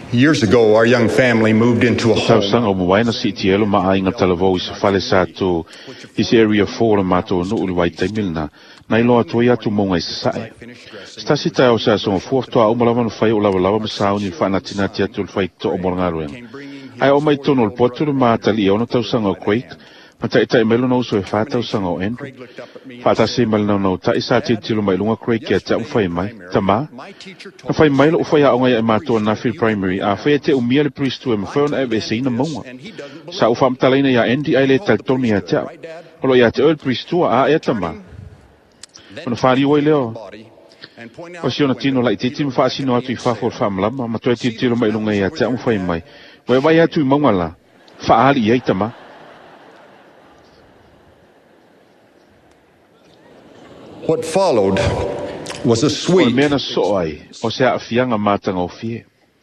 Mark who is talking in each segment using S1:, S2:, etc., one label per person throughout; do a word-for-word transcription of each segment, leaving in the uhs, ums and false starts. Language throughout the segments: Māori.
S1: Years ago, our young family moved into a home.
S2: Sanga mwaina si tielo ma ainga talavo i fale sa to his area four mato no ulwai taimilna. Nai loa toia tu monga i sai. Stasi tai o sa so four to o malava no fai o lava lava masauni i fana tina tia tu fai to o morngaru. Ai o mai tono o potu ma tali ono tau sanga o Craig. Mata ita melo no so e fata o sanga o Andrew. Fata se mal no no ta isa ti tilo mai lunga Craig ke ta fai mai. Tama. Na fai mai lo fai a onga e mato na Field Primary. A fai te o miele pristu e mfona e be se ina monga. Sa u fam talaina ya Andy ai le tal toni ya ta. Olo ya te earl pristu a e tama. Ona fali o leo. O si ona tino lai titi mfa sino atu i fa for fam lama ma to ti tilo mai lunga ya ta fai mai. Wa vai atu i monga la. Fa ali e tama.
S1: What followed was a sweet.
S2: O mena soai, o se a fianga matanga o fie.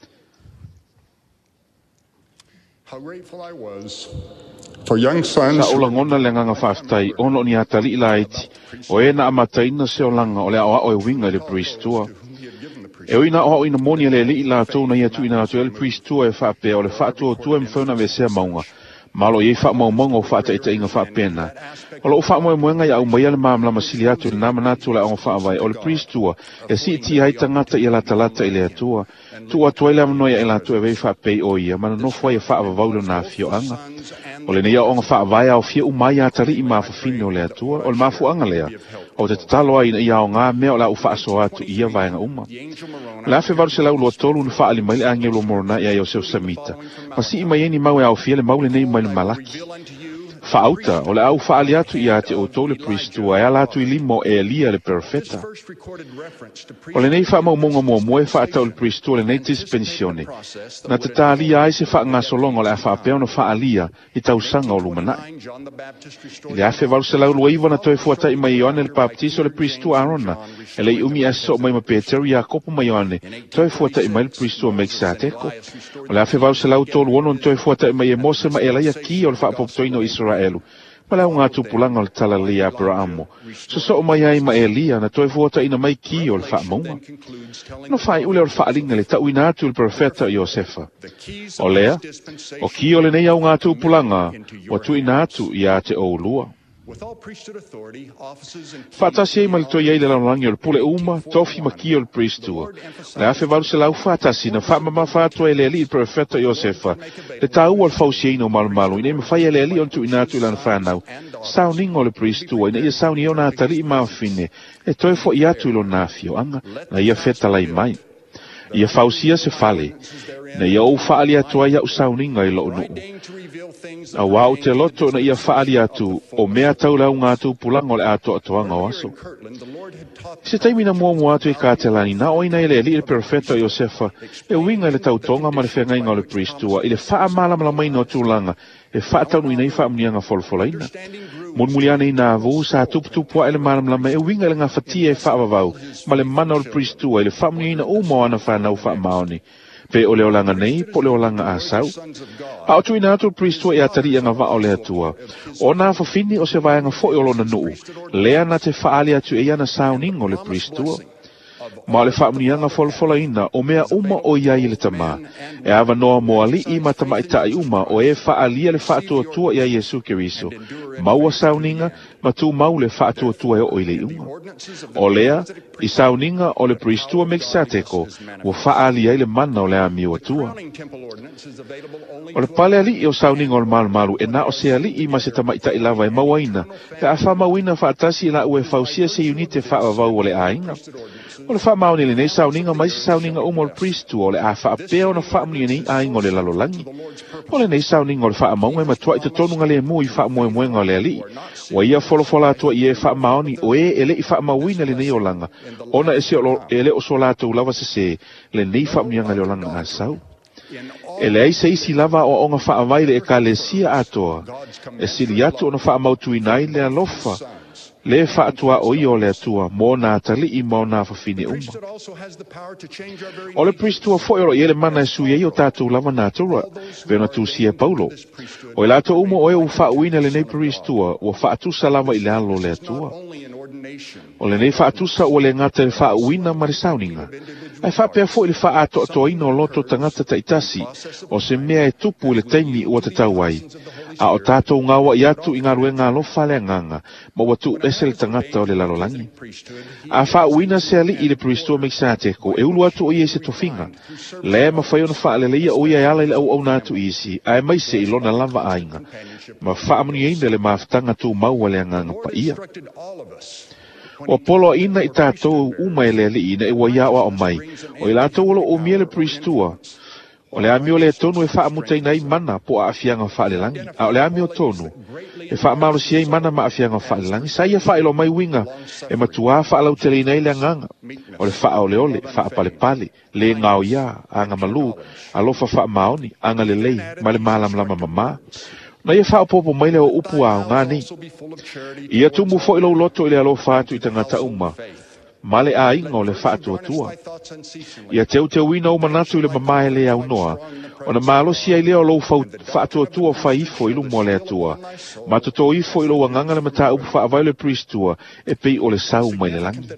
S1: How grateful I was for young sons.
S2: Sa ola ngona le nganga whaftai, ono ni atali ila iti, o e na amataina se o langa, o le awa o e winga le priestua. E o ina o ina moni le li ila tau na ia tu ina atu el priestua e whape, o le whatu o tu e mwhauna ve sea maunga. Malo ye fa mo mongo fa ta ita inga fa pena. Olo fa mo mo nga ya o mai le mamla masili atu na mana tu la o fa vai o le priest tua. E si ti ai tanga ta ia la talata ile tua. Tu wa toile no ya ila tu e fa pe o ia mana no foi fa va va na fio anga. O le ia o fa vai o fio mai atari i ma fa fino le tua. O le ma fu anga le. O te talo ai ia o nga me o la u fa so atu ia vai nga uma. La fe va se la lo tolu no fa ali mai angelo morna ia yo se samita. Pasi mai ni mau au fio le mau le nei mai malaki. Fauta, o le au faaliatu ia te o tole pristu a ala tu ilimo e Elia le perfeta. O le nei fa mau monga mo moe fa ata o le pristu le nei dispensione. Na te talia ai se fa ngasolongo le a fa peono fa alia i tausanga o lumanai. Le afe valu se lau luaiva na toe fuata i mai Ioane le baptiso le pristu arona. E le umi aso mai ma Peter ia kopo mai Ioane. Toe fuata i mai le pristu a meksateko. O le afe valu se lau tolu ono toe fuata i mai e mose ma e laia ki o le fa apoptoino Israel. Elu. Pala unga tu pulanga o tala lia para amo. So so mai ai ma Elia na toi vota ina mai ki o le fa monga. No fai ule o fa alinga le tau ina tu le profeta Iosefa. O lea, o ki o le nei unga tu pulanga, o tu ina tu ia te o lua. Fatasi ai malito iai le laulangi o le pule uma, tofi ma ki o le priestua. Le afe valu se lau fatasi na fa mama fatua e le ali il profeta Iosefa. Le tau al fausi eino malu malu, ina ima fai e le ali on tu inatu ilan whanau. Sauning o le priestua, ina ia sauni o na atari i maafine, e toi fo iatu ilo nafio anga, na ia feta lai mai. Ia fausia se fale, na ia ou faali atua ia usauninga i lo nuu. A wau te loto na ia faali atu, o mea tau lau ngātu pulango le ato atoanga o aso. Se taimina mua mua atu i kātelani, na oina ele li le perfeta Iosefa, e winga le tautonga ma le whengainga o le pristua, i le faa malamala mai no tūlanga, e faa taunu ina i faa mnianga folfolaina. Mon muliana i nā vū, sa tuputupua ele malamala e winga le ngā fatia e faa vavau, ma le mana o le pristua, i le faa mniana o moana faa nau faa maoni. Pe o leo langa nei, po leo langa asau. A o tui nātu pristua e atari anga va o lea tua. O nā fafini o se vaianga fo i olona nuu. Lea na te faali atu e ana sauning o le pristua. Ma le whaamnianga folfola ina o mea uma o iai le tama. E awa noa moa li i matama i tai uma o e whaalia le whaatua tua i a Yesu Keriso. Maua sauninga, ma tu mau le whaatua tua e o ile unga. O lea, i sauninga o le pristua meksateko, o whaalia i le mana o le amiwa tua. O le pale ali i o sauninga o le malu malu, e na o se ali i ma se tama i tai lava e mawaina, e a whamawina whaatasi la ue fausia se unite whaavavau o le ainga. O le wha maoni le nei sauninga mai se sauninga umo le pristu o le a wha apea o na wha amni nei aingo le lalolangi. O le nei sauninga o le wha amaunga e matua i te tonunga le mui wha moe moenga o le ali. Wa ia folofola atua i e wha maoni o e ele i wha mawina le nei o langa. Ona e se o ele o so lato lava se se le nei wha amnianga le o langa a sau. E le aise isi lava o onga wha availe e ka le sia atoa. E sili atu o na wha amautu inai le alofa. Le whaatua o i o le atua, mō nā tali i mō nā whawhine uma. O le pristua fo ero i ele mana e sui e o tātou lava nā tura, vena tu sia Paulo. O i lato uma o e u whauina le nei pristua, o whaatusa lava i le alo le atua. O le nei whaatusa o le ngata le whaauina ma le sauninga. Ai whapea fo i le wha ato ato ino loto tangata taitasi o se mea e tupu le taimi ua te tauai. A o tātou ngawa i atu i ngā ruenga alofa le nganga ma watu ese le tangata o le lalolangi. A whaauina se ali i le priestua meisate ko e ulu atu o i ese tofinga. Le ma whai ona wha le leia o i ala i le au au nātu isi a e maise i lona lava ainga. Ma whaamuni eina le maafutanga tu maua le nganga pa ia. O polo ina i tātou uma e le ali ina e waia o mai. O i lātou olo o mia le priestua. O le amio le tonu e wha mutai nei mana po a afianga wha le langi. A o le amio tonu e wha malo si ei mana ma afianga wha le langi. Sa ia wha ilo mai winga e matua wha lau tele nei le nganga. O le wha o le ole, wha pale pale, le ngao ia, anga malu, alofa wha maoni, anga le lei, ma le malam lama mama. Na ia wha popo mai le o upu ao ngani. Ia tumu fo ilo loto ile alofa atu i tangata uma. Male a inga o le wha atua tua. Ia teu teu wina o manatu i le mamae le au noa. O na malo si ai leo lo wha atua tua wha ifo ilu mo le atua. Ma toto ifo ilo wanganga le mata upu wha avai le priestua e pei o le sau mai le langi.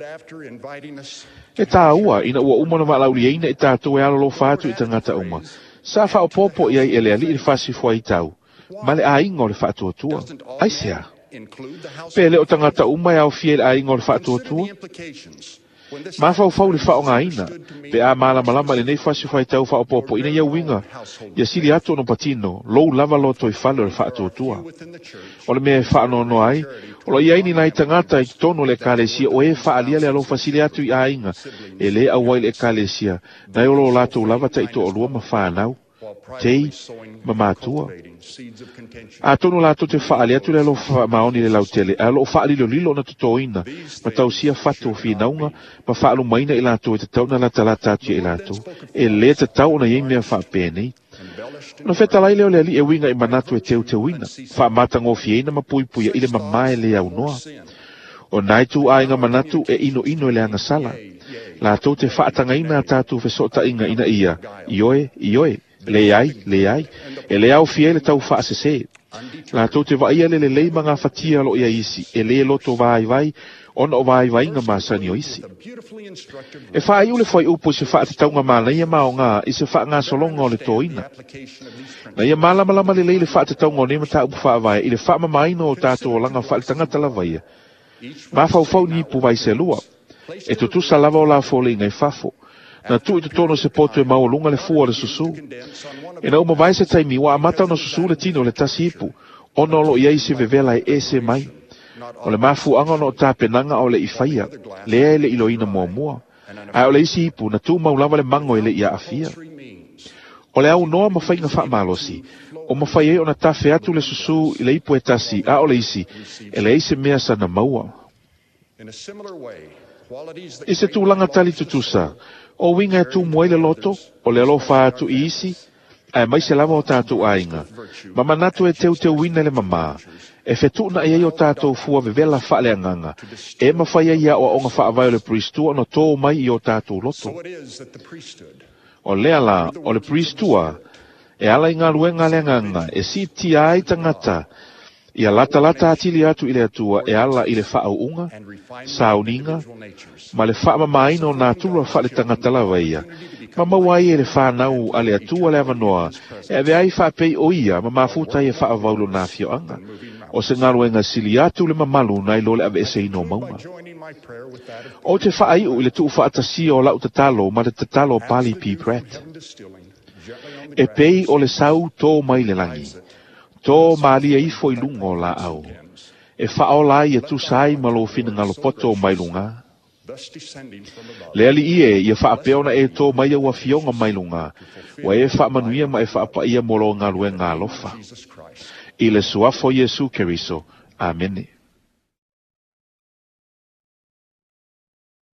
S2: E tā ua ina ua umana ma lauri eina e tātou e alo lo wha atu i tangata uma. Sa wha o popo i ai ele ali i le whasi fwa i tau. Male a inga o le wha atua tua. Ai sea. Pele o tangata umai au fiel a ingo le whaatua tua. Ma fau fau le whao ngā ina. Pe a mala malama le nei whasi whai tau whao popo ina ia winga. Ia siri ato no patino. Lou lava loto i whalo le whaatua tua. O le mea e whaano no ai. O lo iaini nai tangata i tono le kālesia. O e whaalia le alo whasile atu i a inga. E le awai le kālesia. Nai o lo lato lava ta ito o lua ma whanau. Tei ma mātua. A tonu la to te whaale atu le alo maoni le lautele. A lo whaali lo lilo na tutoina. Ma tau sia whatu o whinaunga. Ma whaalu maina i lato e te tau na la talata atu i lato. E le te tau na yei mea whaapene. No feta lai leo le ali e winga i manatu e teu te wina. Wha matango fieina ma pui puia i le mamae le au noa. O nai tu a inga manatu e ino ino e le anga sala. La to te whaatanga ina tatu fesota inga ina ia. Ioe, ioe. Le ai, le ai, e le au fiele tau wha asese. La tau te vaia le le lei manga fatia lo ia isi, e le loto vai vai, ona o vai vai nga masani o isi. E wha ai ule fwai upo se wha te tau nga mana ia mao ngā, i se wha ngā solonga o le toina. Na ia malama lama le lei le wha te tau ngā nema ta upu wha vai, i le wha mamaino o tātou o langa wha le tangata la vaia. Ma fau fau ni pu vai se lua, e tutu sa lava o la fole ngai fafo. Na tu i te tono se poto e maolunga le fua le susu. E na uma vai se taimi wa amata no susu le tino le tasi ipu. Ono lo ia isi vevela e ese mai. O le mafu anga no ta penanga o le ifaia. Le e le iloina mua mua. Ai o le isi ipu na tu maulava le mango e le ia afia. O le au noa mawhai nga wha malosi. O mawhai e o na tafe atu le susu i le ipu e tasi a o le isi. E le ise mea sa na maua. I se tūlanga tali tutusa. O winga e tu moile loto, o le alofa atu i isi, ai mai se lava o tātou ainga. Ma manatu e teu teu wina le mama. E fetu na e o tātou fua vevela wha le anganga. E mawhai ia o onga wha avai o le priestua no tō mai i o tātou loto. O lea la, o le priestua, e ala inga luenga le anganga, e si ti ai tangata, ia lata lata atili atu i le atua e ala i le wha unga, sauninga, ma le wha mamaino nā tura wha le tangata la waia. Ma mawai e le wha nau a le atua le avanoa, e ave ai wha pei o ia, ma mafuta i e wha avaulo nā fio anga. O se ngaruenga sili atu le mamalu na i lole ave ese ino maunga. O te wha ai u i le tuu wha atasi o lau tatalo, ma le tatalo pali pi pret. E pei o le sau tō mai le langi. Tō malia i foi lungo la au. E whao la i atu sai malo fina ngalo poto mai lunga. Le ali ie i a whaapeona e tō mai au a fionga mai lunga. Wa e wha manuia ma e whaapa ia molo ngā lue ngā lofa. I le suafo Yesu Keriso. Amen.